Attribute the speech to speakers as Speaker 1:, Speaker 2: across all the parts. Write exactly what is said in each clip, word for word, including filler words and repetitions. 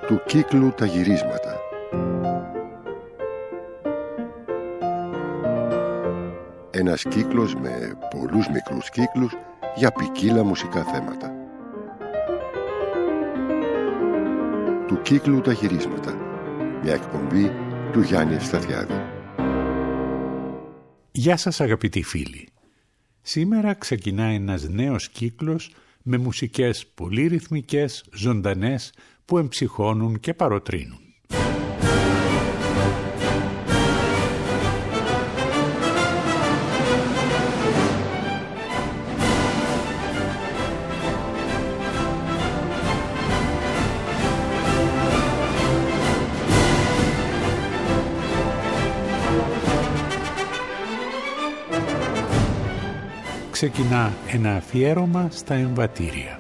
Speaker 1: Του κύκλου τα γυρίσματα. Ένας κύκλος με πολλούς μικρούς κύκλους για ποικίλα μουσικά θέματα. Του κύκλου τα γυρίσματα. Μια εκπομπή του Γιάννη Ευσταθιάδη.
Speaker 2: Γεια σας αγαπητοί φίλοι. Σήμερα ξεκινάει ένας νέος κύκλος με μουσικές πολύ ρυθμικές, ζωντανές, που εμψυχώνουν και παροτρύνουν. Ξεκινά ένα αφιέρωμα στα εμβατήρια.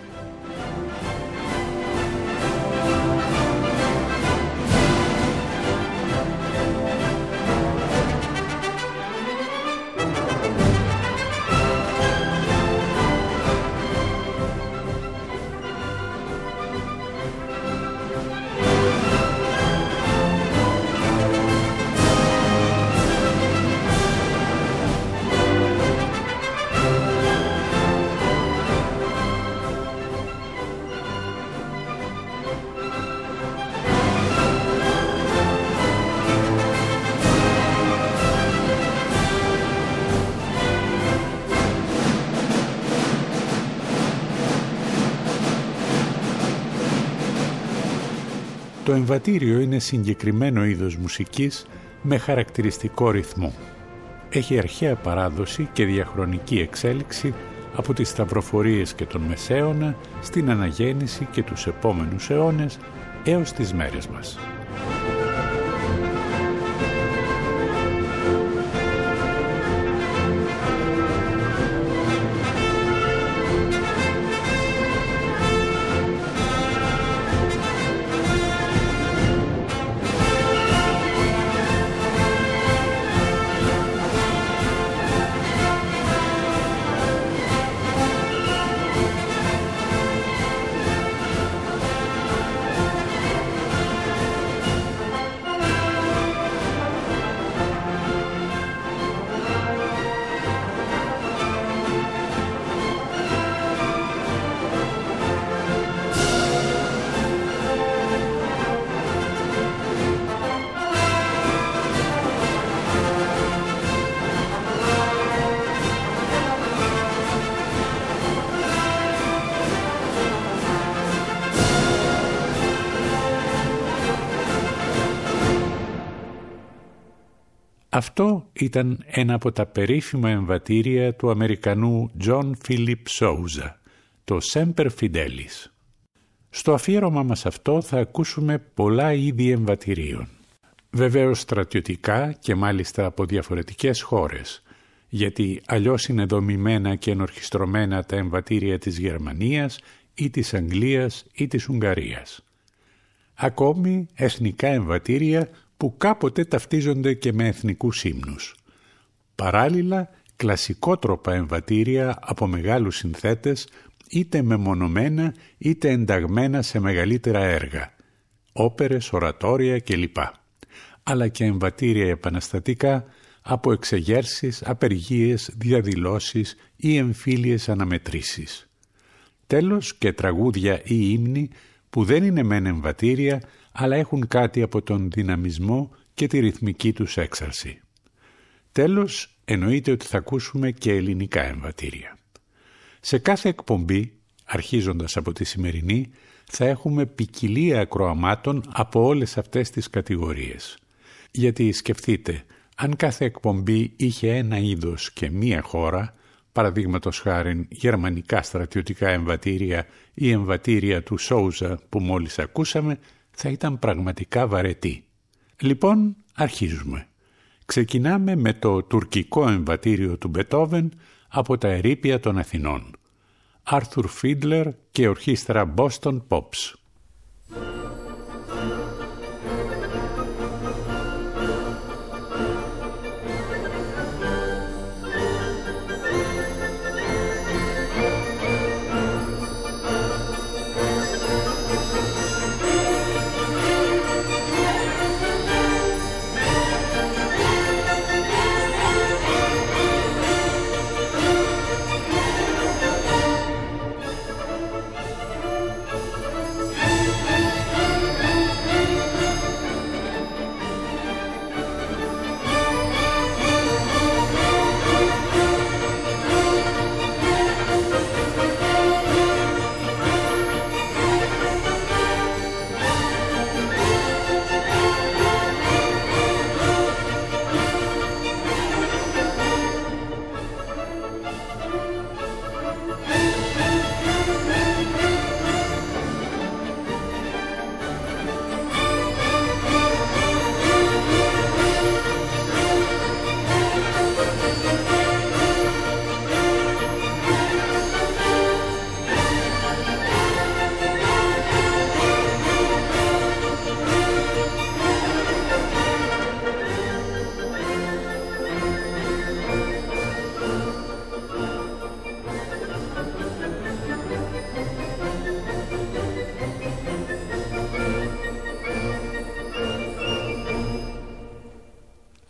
Speaker 2: Το εμβατήριο είναι συγκεκριμένο είδος μουσικής με χαρακτηριστικό ρυθμό. Έχει αρχαία παράδοση και διαχρονική εξέλιξη από τις σταυροφορίες και τον Μεσαίωνα στην Αναγέννηση και τους επόμενους αιώνες έως τις μέρες μας. Αυτό ήταν ένα από τα περίφημα εμβατήρια του Αμερικανού John Philip Sousa, το Semper Fidelis. Στο αφιέρωμα μας αυτό θα ακούσουμε πολλά είδη εμβατηρίων. Βεβαίως στρατιωτικά και μάλιστα από διαφορετικές χώρες, γιατί αλλιώς είναι δομημένα και ενορχιστρωμένα τα εμβατήρια της Γερμανίας ή της Αγγλίας ή της Ουγγαρίας. Ακόμη εθνικά εμβατήρια που κάποτε ταυτίζονται και με εθνικούς ύμνους. Παράλληλα, κλασικότροπα εμβατήρια από μεγάλους συνθέτες, είτε μεμονωμένα είτε ενταγμένα σε μεγαλύτερα έργα, όπερες, ορατόρια κλπ. Αλλά και εμβατήρια επαναστατικά από εξεγέρσεις, απεργίες, διαδηλώσεις ή εμφύλιες αναμετρήσεις. Τέλος και τραγούδια ή ύμνοι που δεν είναι μεν εμβατήρια, αλλά έχουν κάτι από τον δυναμισμό και τη ρυθμική τους έξαρση. Τέλος, εννοείται ότι θα ακούσουμε και ελληνικά εμβατήρια. Σε κάθε εκπομπή, αρχίζοντας από τη σημερινή, θα έχουμε ποικιλία ακροαμάτων από όλες αυτές τις κατηγορίες. Γιατί σκεφτείτε, αν κάθε εκπομπή είχε ένα είδος και μία χώρα, παραδείγματος χάριν γερμανικά στρατιωτικά εμβατήρια ή εμβατήρια του Sousa που μόλις ακούσαμε, θα ήταν πραγματικά βαρετή. Λοιπόν, αρχίζουμε. Ξεκινάμε με το τουρκικό εμβατήριο του Μπετόβεν από τα ερείπια των Αθηνών. Άρθουρ Φίντλερ και ορχήστρα Boston Pops.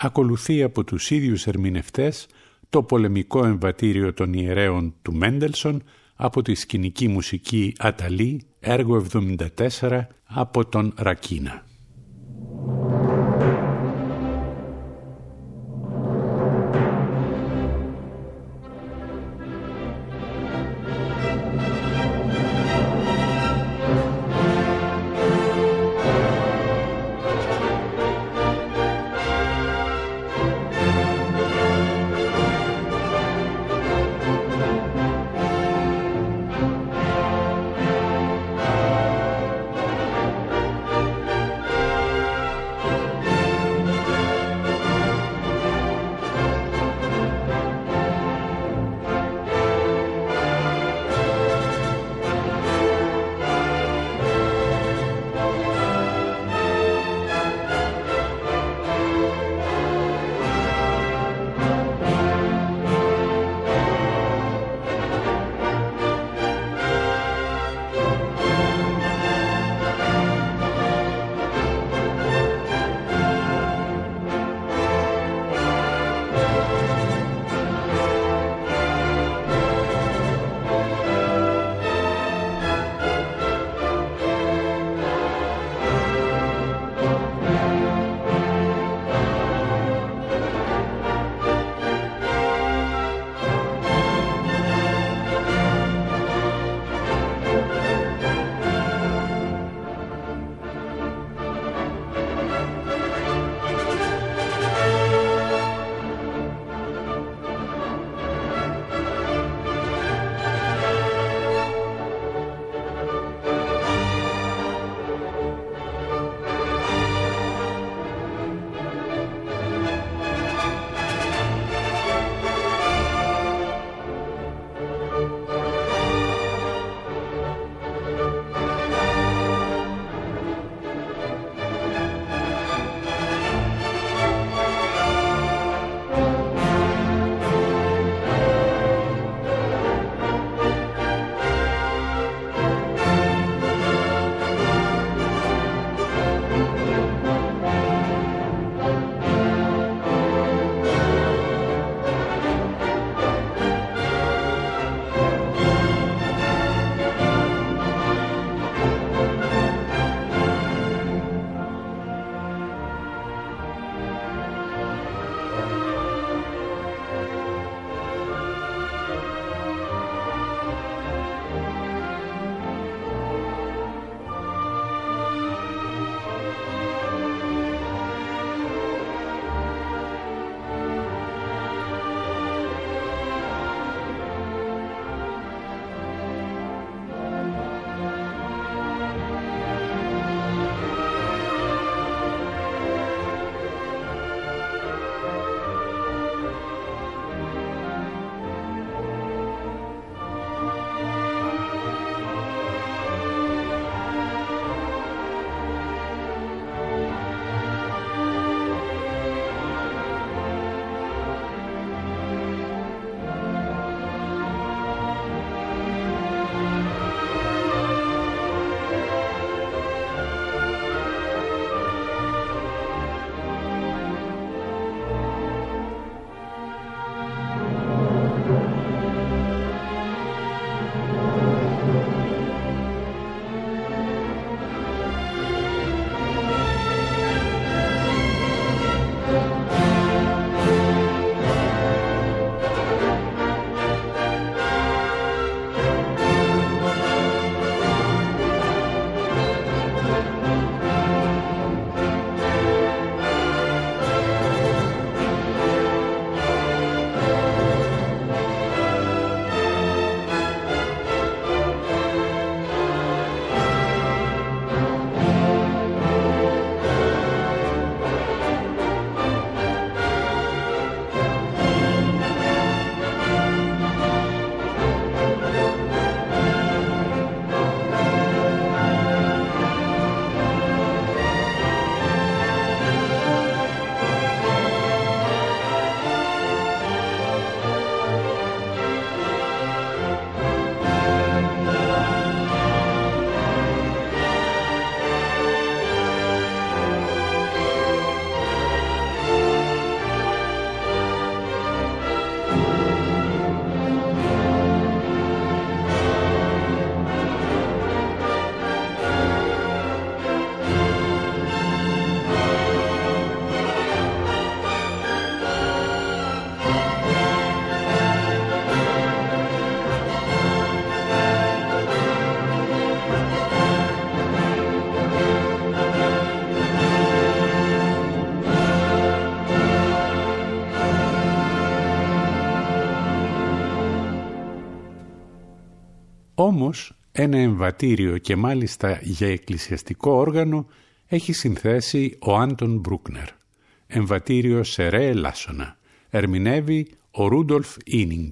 Speaker 2: ακολουθεί από τους ίδιους ερμηνευτές το πολεμικό εμβατήριο των ιερέων του Μέντελσον από τη σκηνική μουσική Αταλή, έργο εβδομήντα τέσσερα από τον Ρακίνα. Όμως ένα εμβατήριο και μάλιστα για εκκλησιαστικό όργανο έχει συνθέσει ο Άντων Μπρούκνερ. Εμβατήριο σε ρε ελάσσονα. Ερμηνεύει ο Ρούντολφ Ίνινγκ.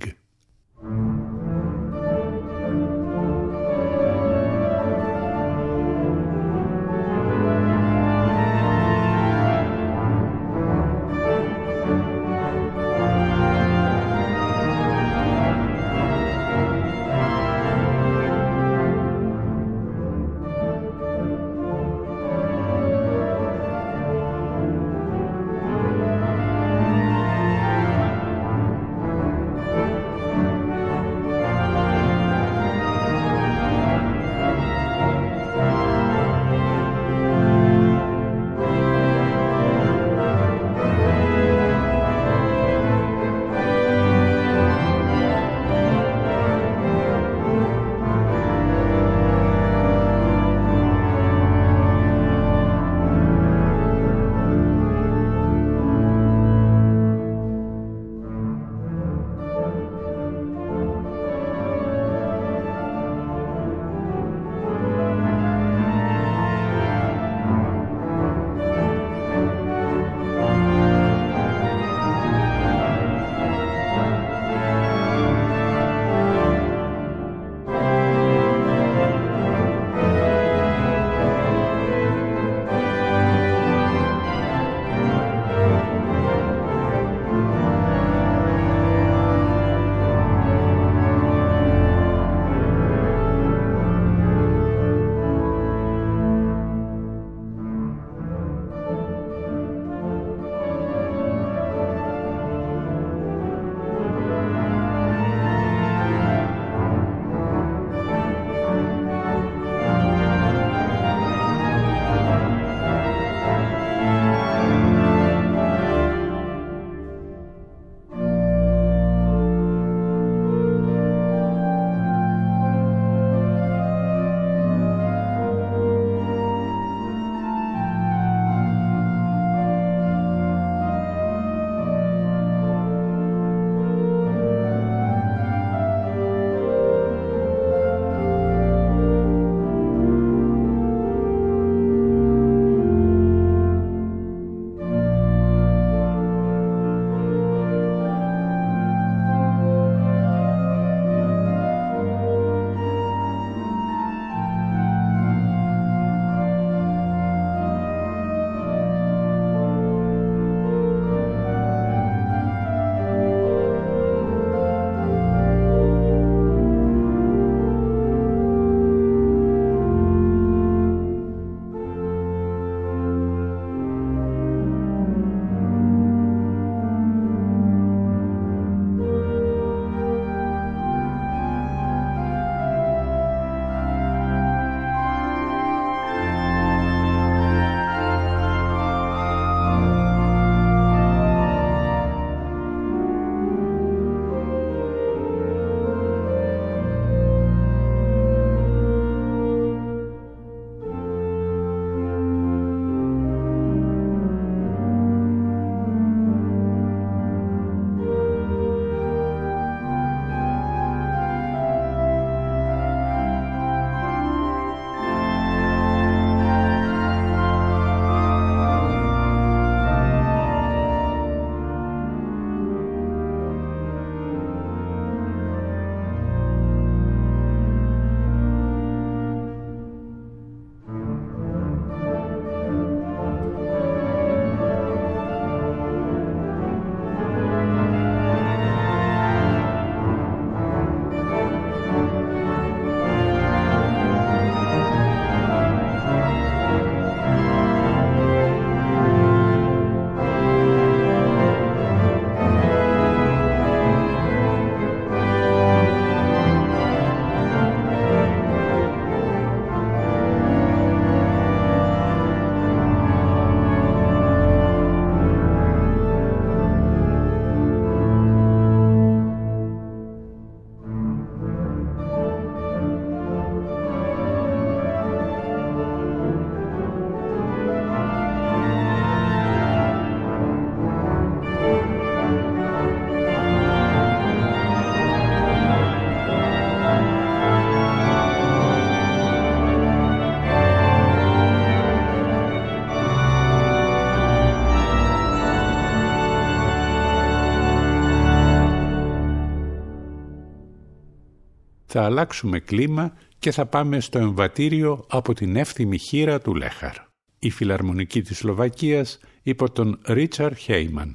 Speaker 2: θα αλλάξουμε κλίμα και θα πάμε στο εμβατήριο από την εύθυμη χείρα του Λέχαρ. Η Φιλαρμονική της Σλοβακίας υπό τον Ρίτσαρντ Χέιμαν.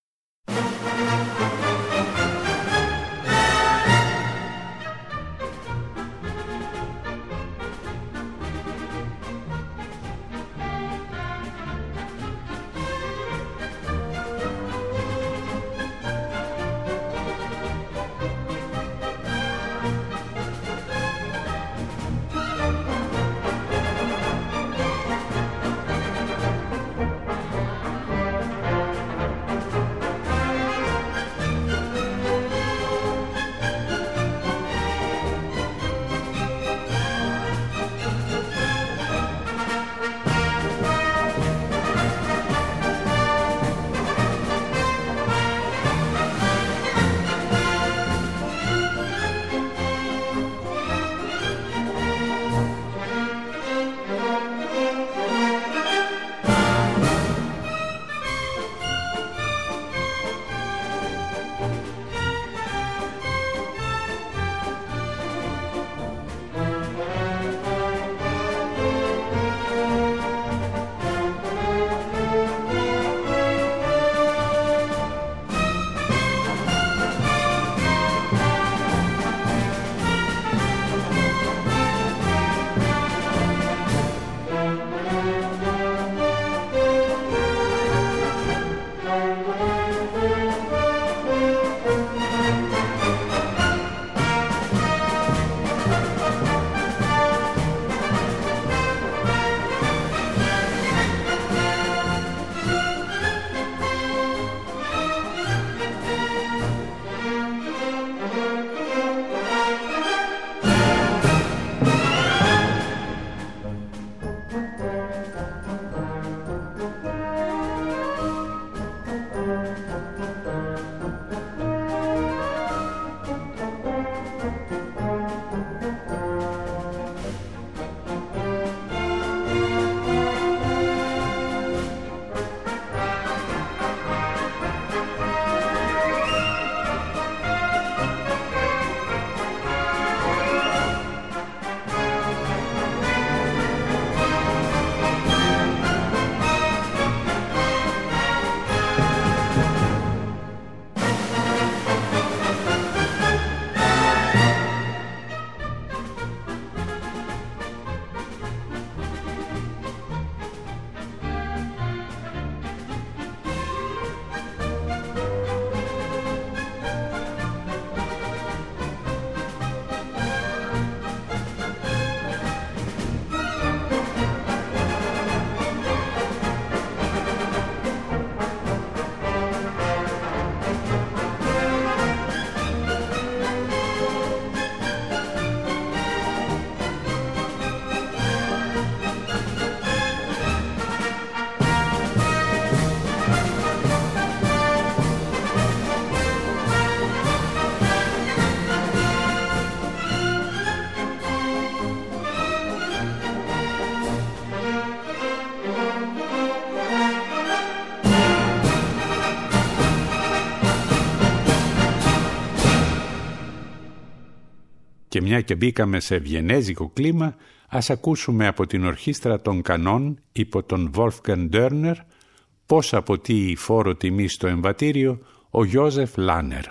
Speaker 2: Και μια και μπήκαμε σε βιενέζικο κλίμα, ας ακούσουμε από την Ορχήστρα των Κανών υπό τον Wolfgang Dörner πώς αποτείει φόρο τιμή στο εμβατήριο ο Γιώζεφ Λάνερ.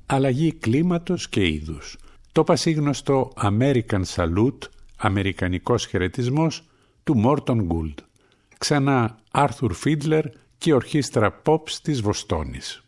Speaker 2: αλλαγή κλίματος και είδους. Το πασίγνωστο American Salute, αμερικανικός χαιρετισμός, του Morton Gould. Ξανά Arthur Fiedler και η ορχήστρα Pops της Βοστόνης.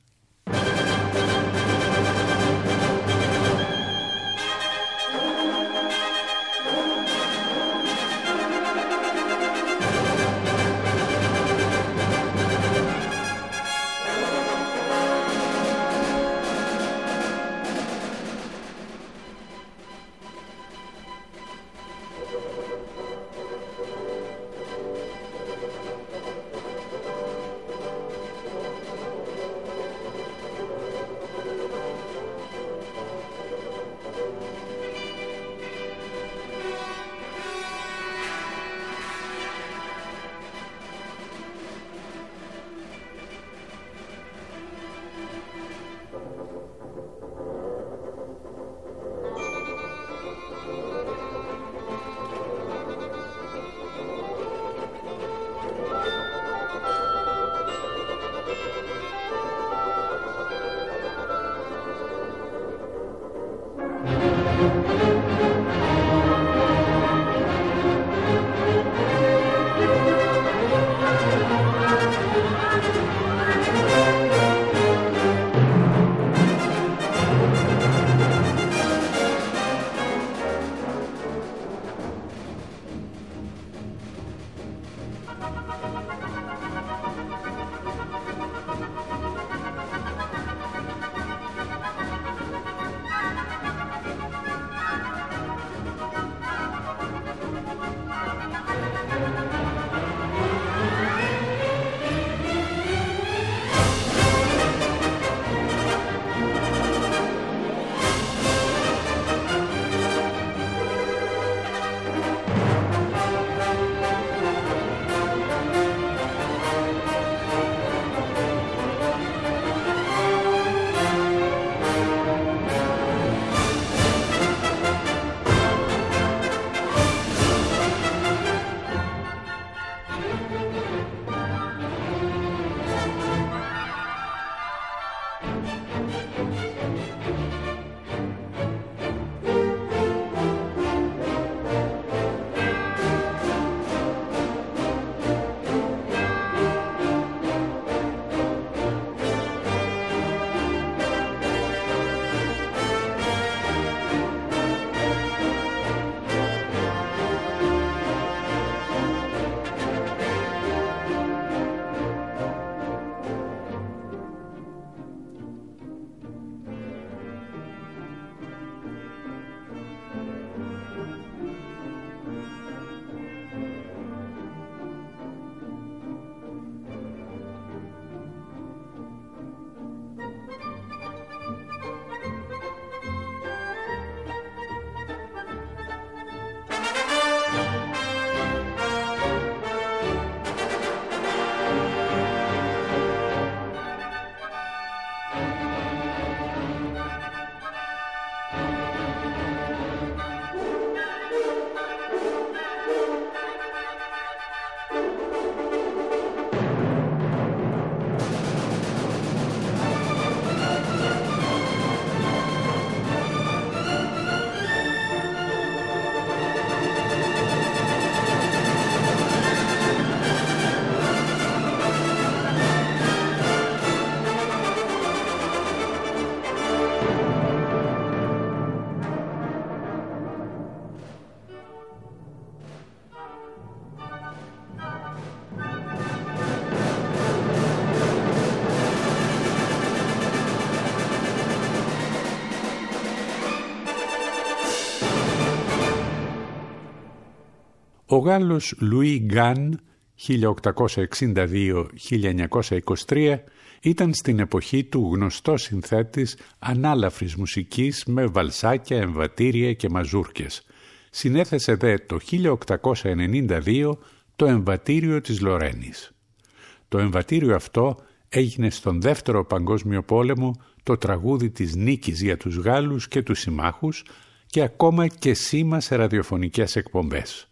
Speaker 2: Ο Γάλλος Λουί Γκάν χίλια οκτακόσια εξήντα δύο με χίλια εννιακόσια είκοσι τρία ήταν στην εποχή του γνωστός συνθέτης ανάλαφρης μουσικής με βαλσάκια, εμβατήρια και μαζούρκες. Συνέθεσε δε το χίλια οκτακόσια ενενήντα δύο το εμβατήριο της Λορένης. Το εμβατήριο αυτό έγινε στον Δεύτερο Παγκόσμιο Πόλεμο το τραγούδι της νίκης για τους Γάλλους και τους συμμάχους και ακόμα και σήμα σε ραδιοφωνικές εκπομπές.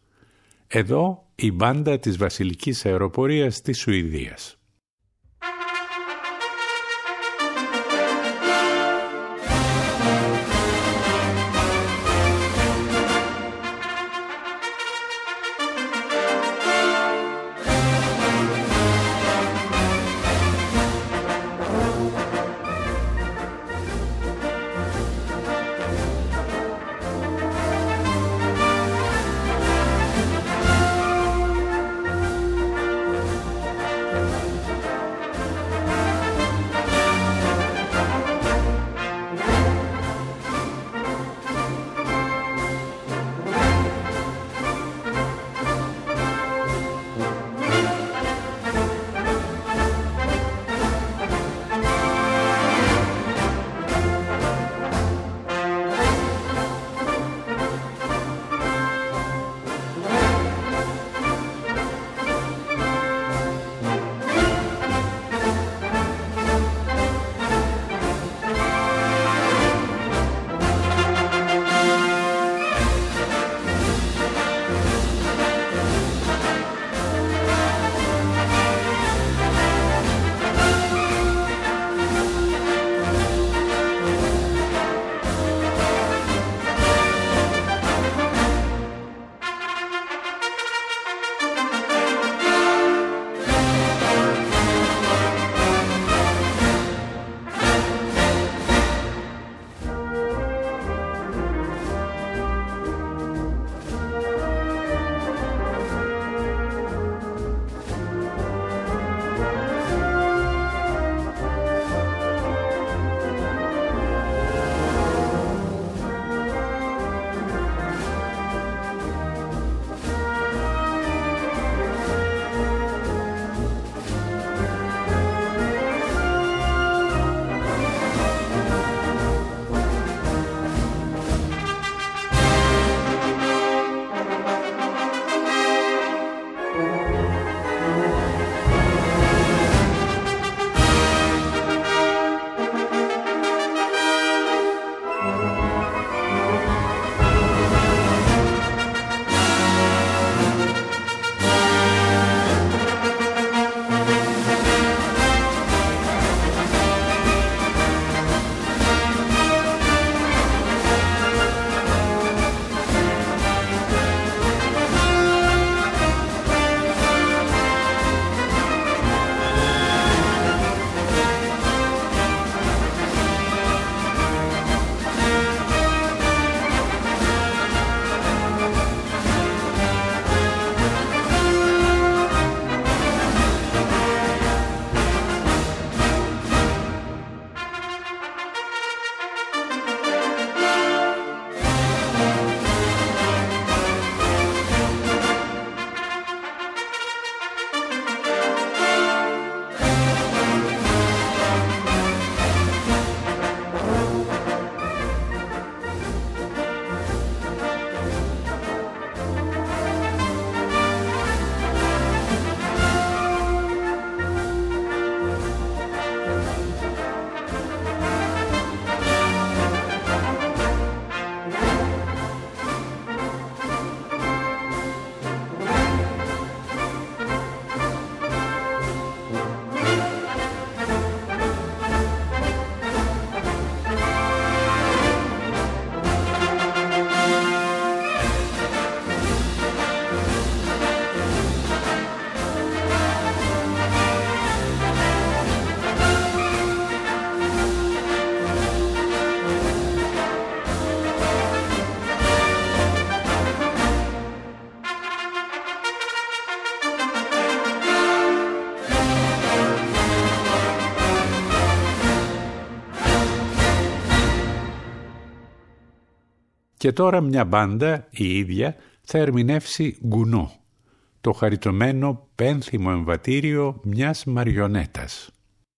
Speaker 2: Εδώ η μπάντα της Βασιλικής Αεροπορίας της Σουηδίας. Και τώρα μια μπάντα, η ίδια, θα ερμηνεύσει Γκουνό, το χαριτωμένο πένθυμο εμβατήριο μιας μαριονέτας.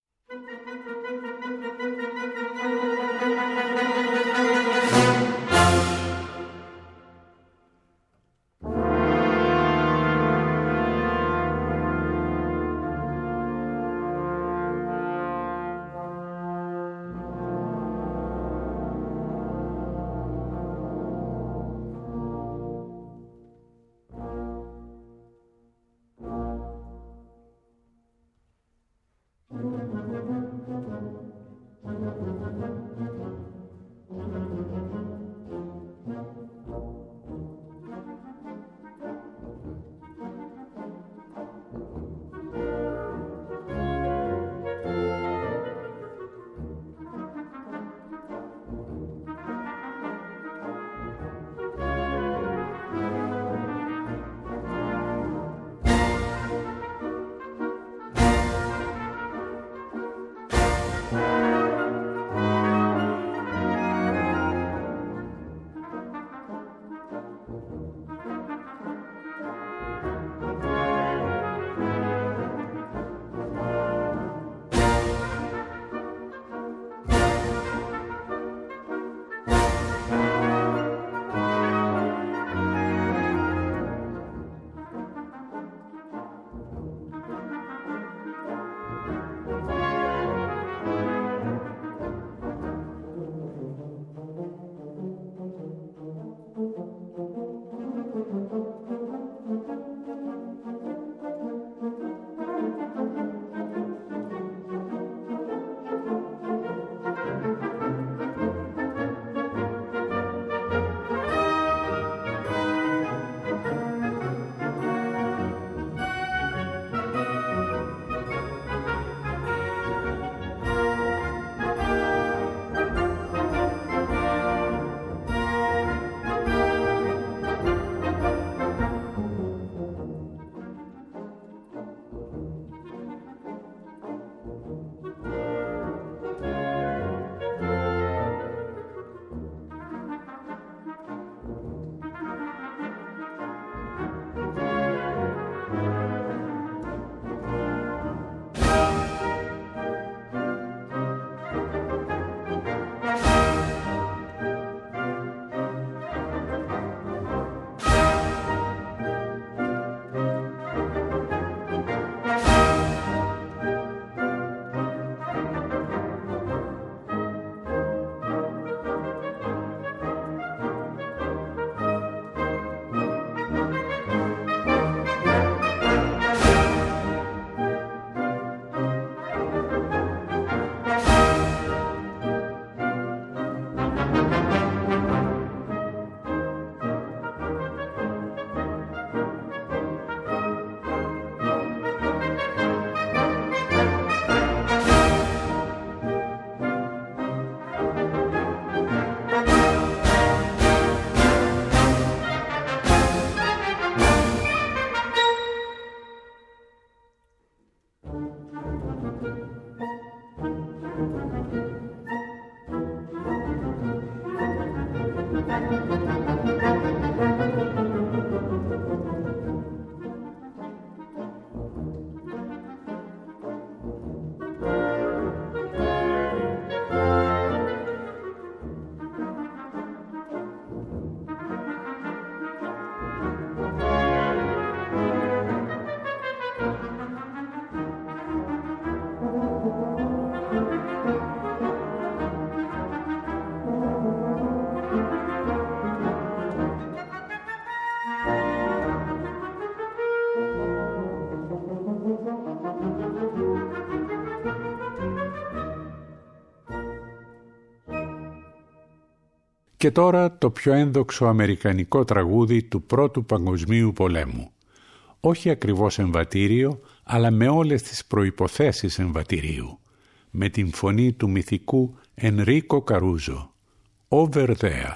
Speaker 2: Και τώρα το πιο ένδοξο αμερικανικό τραγούδι του Πρώτου Παγκοσμίου Πολέμου. Όχι ακριβώς εμβατήριο, αλλά με όλες τις προϋποθέσεις εμβατηρίου. Με την φωνή του μυθικού Ενρίκο Καρούζο. Over There.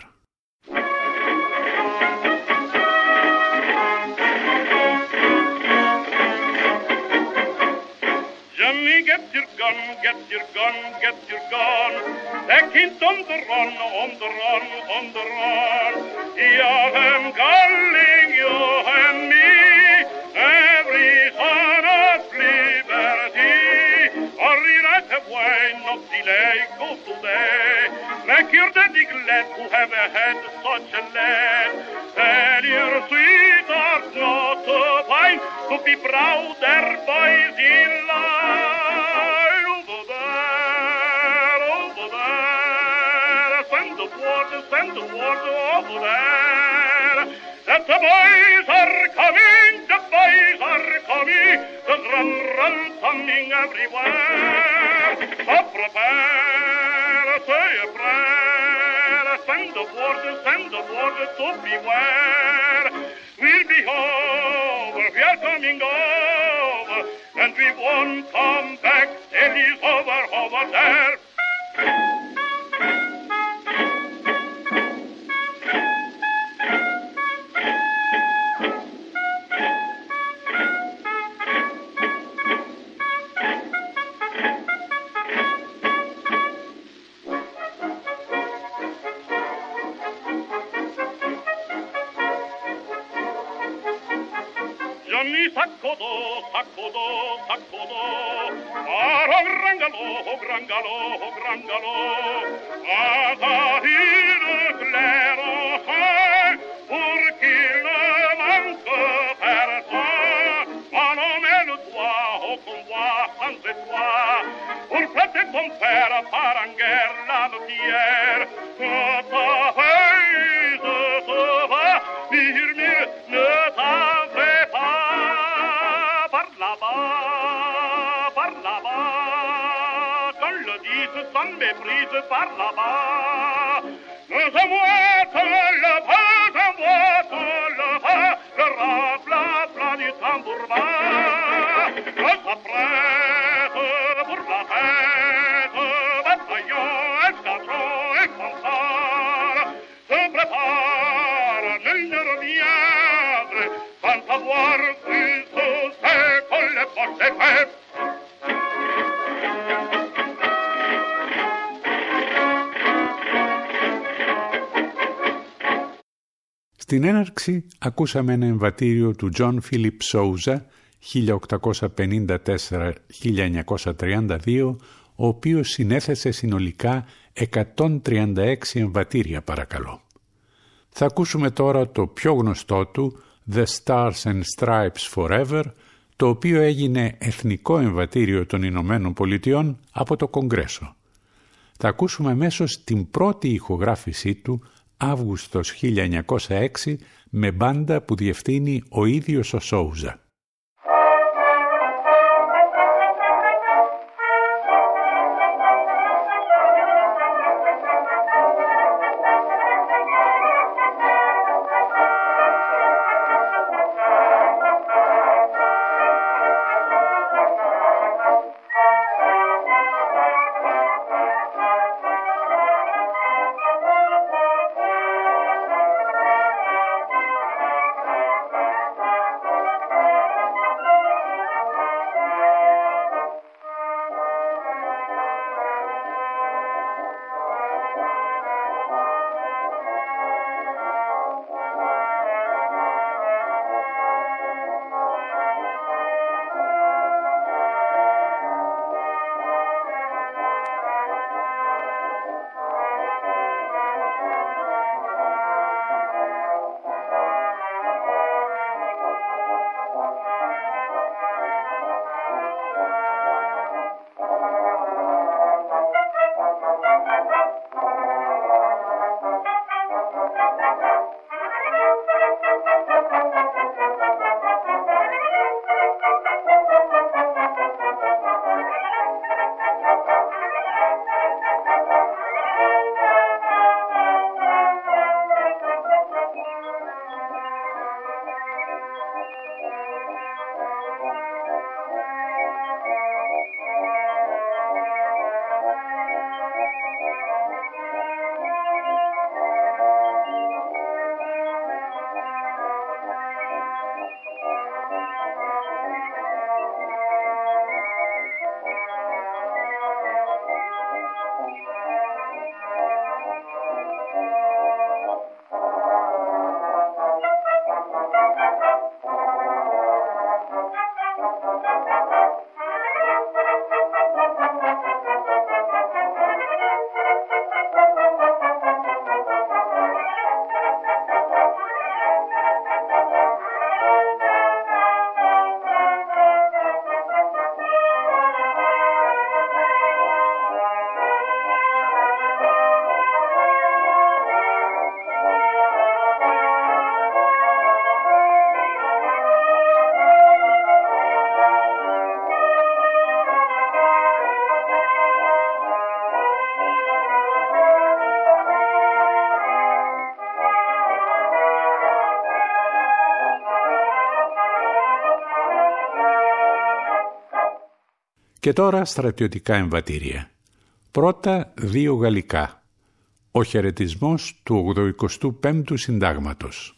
Speaker 3: Johnny, get your gun. John, get your gun, get your gun. The kid's on the run, on the run, on the run. You am calling you and me, every son of liberty. Hurry right away, no delay, go today. Make your daddy glad to have had such a lad. Tell your sweetheart not to pine, to be proud their boys in line. Over there, over there, send the water, send the water over there. That the boys are coming, the boys are coming, the run, run, coming everywhere. So prepare, say a prayer, send the water, send the water to beware. We'll be over, we are coming over, and we won't come back till he's over, over there. Johnny s'accodò, s'accodò, s'accodò, ah, oh, gran galop, oh, gran galop, oh, gran galop, ah, ah, il clairo, ah, pour qu'il ne manque personne, emmène toi au convoi sans étoile, pour flatter ton père par en guerre la notière, que ta feuille se va, mire, mire, ne t'en fais pas. Sans méprise par là-bas. Nous emboîte le pas, emboîte le pas, le rapla-pla du tambour bas. On s'apprête pour la fête, bataillon, escadron et fanfare. Se prépare, nul ne reviendra, sans avoir vu sous ses colles fortes et faibles.
Speaker 2: Στην έναρξη ακούσαμε ένα εμβατήριο του John Philip Sousa χίλια οκτακόσια πενήντα τέσσερα με χίλια εννιακόσια τριάντα δύο, ο οποίος συνέθεσε συνολικά εκατόν τριάντα έξι εμβατήρια, παρακαλώ. Θα ακούσουμε τώρα το πιο γνωστό του The Stars and Stripes Forever, το οποίο έγινε εθνικό εμβατήριο των Ηνωμένων Πολιτειών από το Κογκρέσο. Θα ακούσουμε αμέσως την πρώτη ηχογράφησή του Αύγουστος χίλια εννιακόσια έξι με μπάντα που διευθύνει ο ίδιος ο Σόουζα.
Speaker 3: Thank you.
Speaker 2: Και τώρα στρατιωτικά εμβατήρια. Πρώτα δύο γαλλικά. Ο χαιρετισμός του ογδοηκοστού πέμπτου Συντάγματος.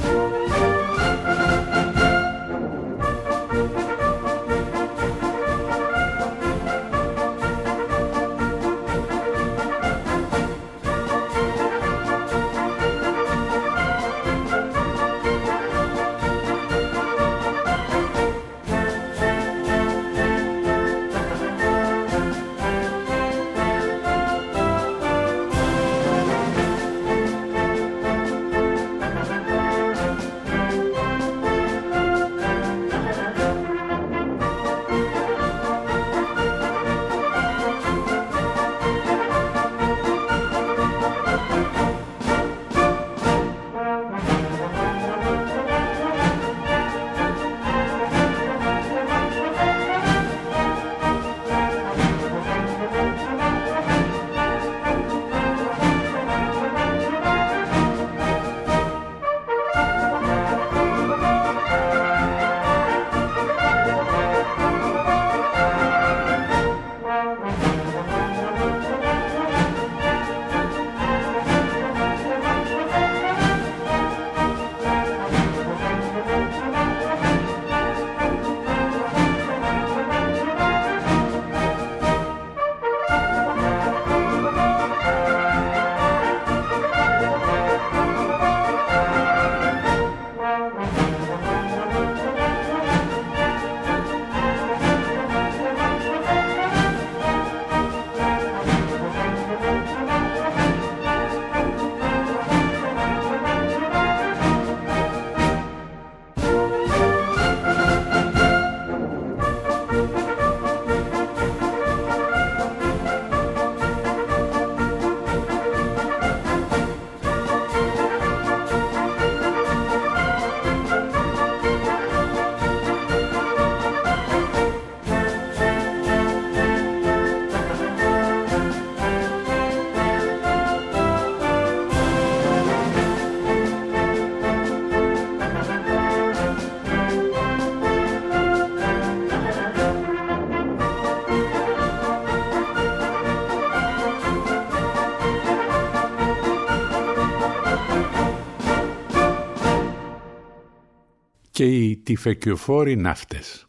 Speaker 2: Και οι τυφεκιοφόροι ναύτες.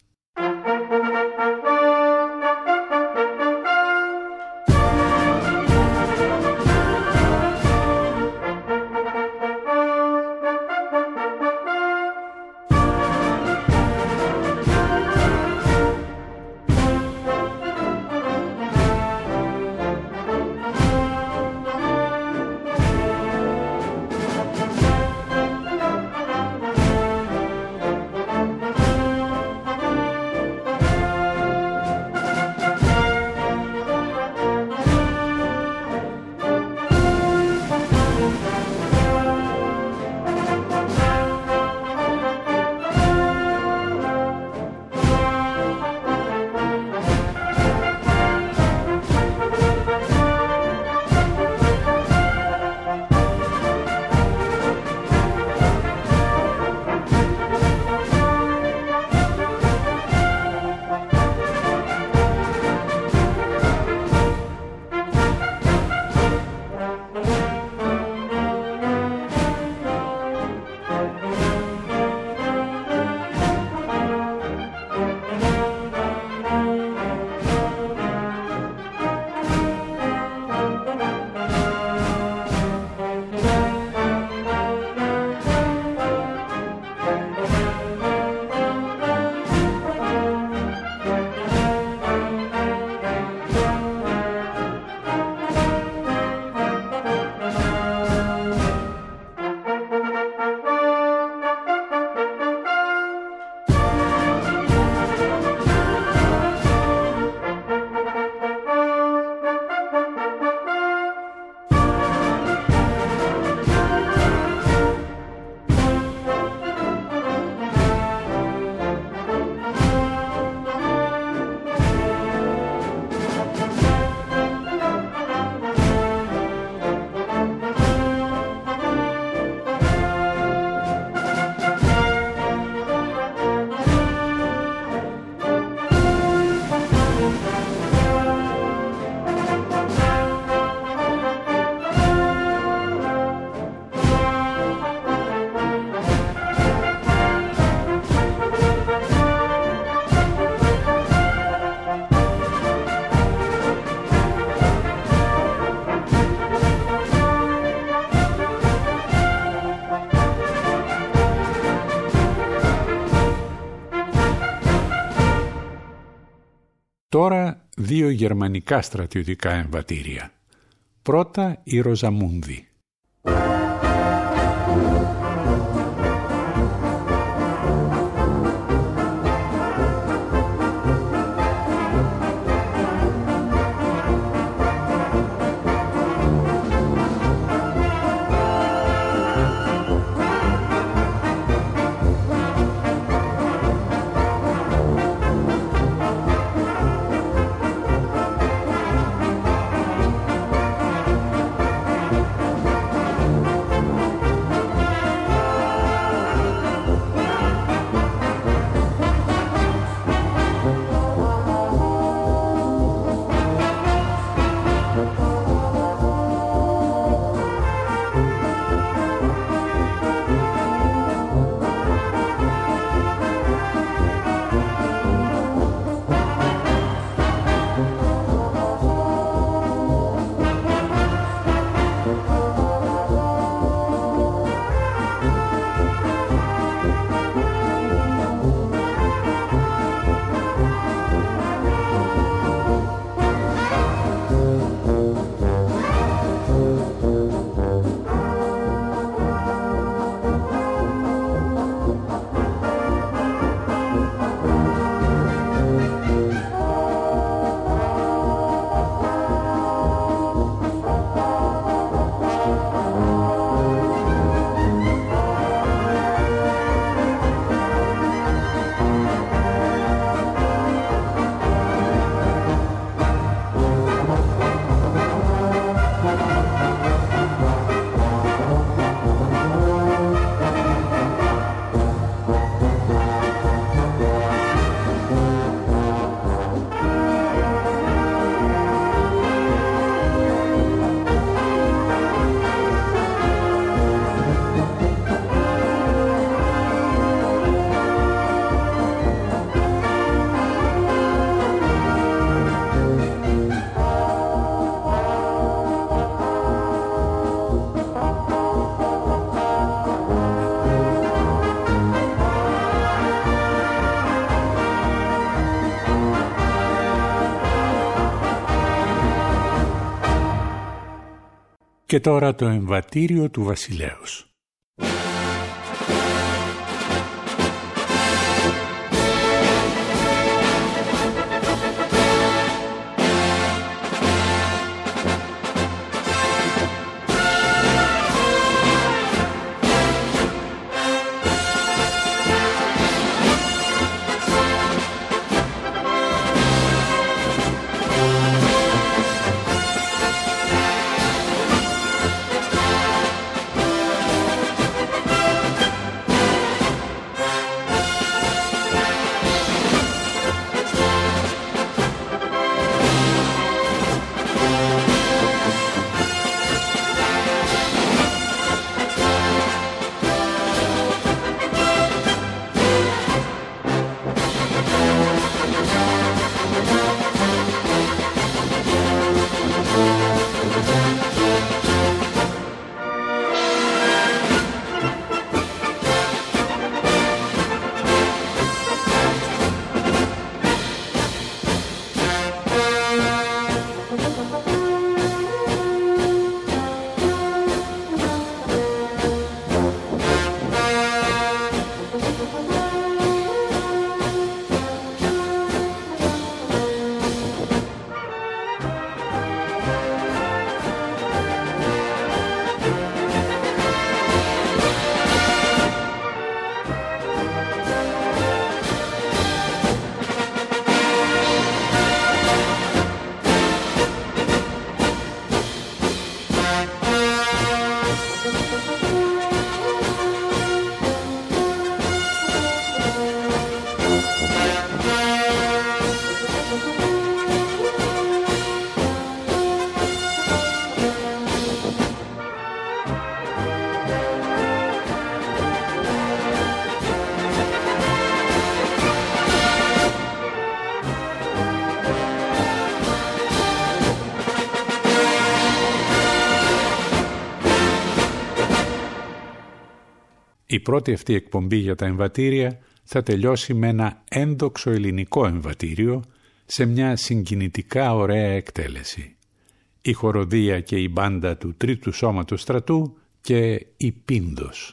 Speaker 2: Τώρα δύο γερμανικά στρατιωτικά εμβατήρια. Πρώτα η Ροζαμούντι. Και τώρα το εμβατήριο του βασιλέως. Η πρώτη αυτή εκπομπή για τα εμβατήρια θα τελειώσει με ένα ένδοξο ελληνικό εμβατήριο σε μια συγκινητικά ωραία εκτέλεση. Η χοροδία και η μπάντα του Τρίτου Σώματος Στρατού και η Πίνδος.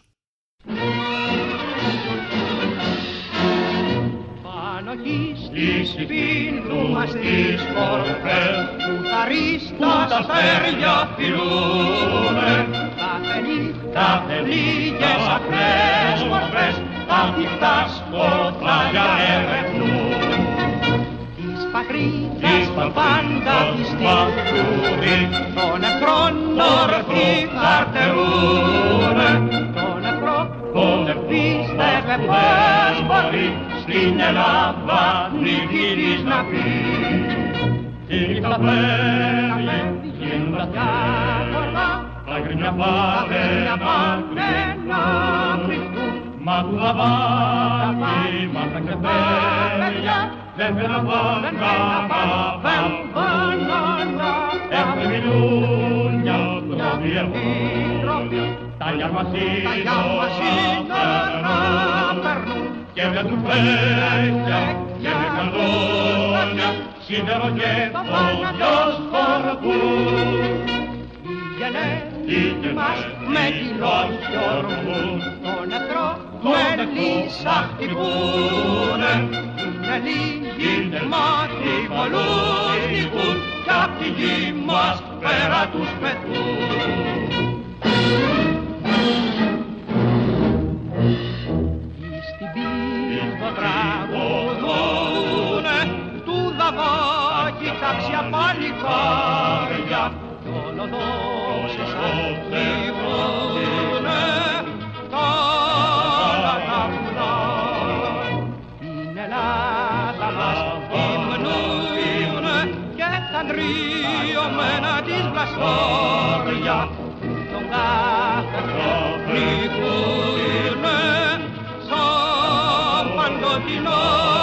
Speaker 4: Στις Πίνδου μας τις κορφές που τα ρίστα αστέρια φιλούνε, κάθε λίγες ακραίες μορφές τα πηχτά σκοτάδια ερευνούν. Τις πατρίδας πάντα πιστοί τον εχθρόν ορθοί καρτερούνε, τον εχθρό που πίστευε πως μπορεί στην Ελλάδα νικητής να πει. Τη νύχτα φεύγει, γίνουν τα διάφορα, τα γκρινιά πάνε να κρυφτούν. Μα του λαβάκι, μα τα ξεφέρια, δεν θέλουν να πάνε. Έχουν μιλούν για τροπή, τα γιάρμα σύνορα περνούν. Και με τους φέγγια και με καλόνια σίδερο και φωτιός χορκούν. Οι γενναίοι μας με κυλώσιο ορμούν, τον εχθρό με λύσα χτυπούνε. Είναι λίγοι μα τι πολλούς νικούν κι απ' τη γη μας πέρα τους πετούν. Τραγουδούνε του Δαβάκη τάξια παλικάρια κι ολοδόσεις ανθιβούνε τα λαταβουνά. Την Ελλάδα μας υμνούνε και τα ντριωμένα της βλαστόρια τον κάθε νικούνε σαν παντοτινό.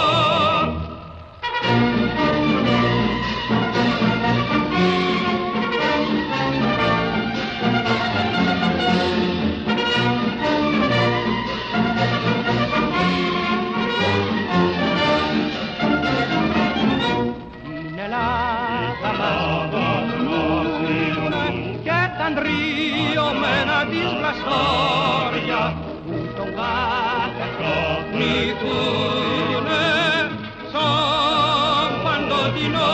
Speaker 4: Την Ελλάδα μας υμνούνε και τα ντριωμένα της βλαστόρια τον κάθε νικούνε σαν παντοτινό.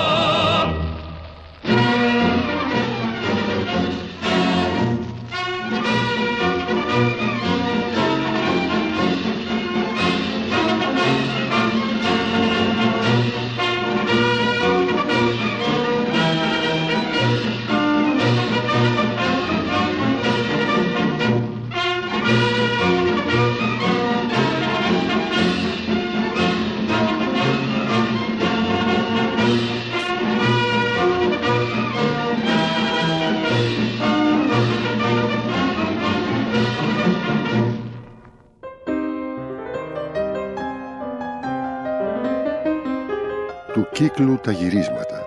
Speaker 1: Του κύκλου τα γυρίσματα.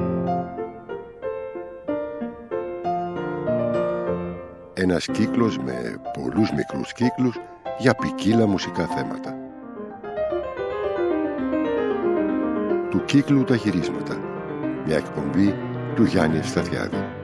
Speaker 1: Ένας κύκλος με πολλούς μικρούς κύκλους για ποικίλα μουσικά θέματα. Του κύκλου τα γυρίσματα. Μια εκπομπή του Γιάννη Ευσταθιάδη.